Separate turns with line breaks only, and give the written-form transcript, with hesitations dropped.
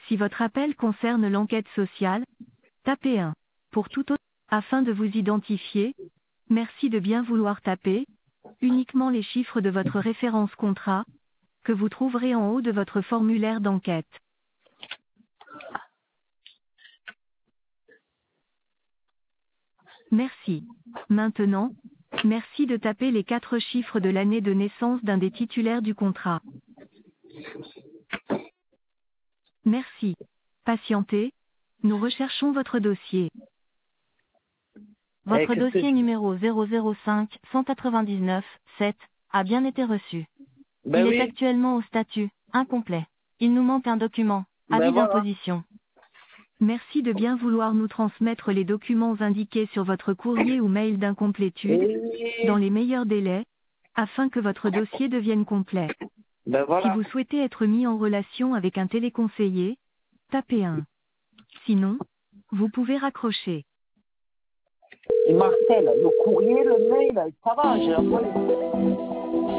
Si votre appel concerne l'enquête sociale, tapez 1. Pour tout autre, afin de vous identifier, merci de bien vouloir taper uniquement les chiffres de votre référence contrat, que vous trouverez en haut de votre formulaire d'enquête. Merci. Maintenant, merci de taper les 4 chiffres de l'année de naissance d'un des titulaires du contrat. Merci. Patientez. Nous recherchons votre dossier. Votre dossier numéro 005 199 7 a bien été reçu.
Ben
Il
oui.
est actuellement au statut incomplet. Il nous manque un document. Avis
voilà.
d'imposition. Merci de bien vouloir nous transmettre les documents indiqués sur votre courrier ou mail d'incomplétude, dans les meilleurs délais, afin que votre dossier devienne complet.
Ben
Si
voilà.
vous souhaitez être mis en relation avec un téléconseiller, tapez 1. Sinon, vous pouvez raccrocher.
Et Marcel, le courrier, le mail, ça va, j'ai envoyé.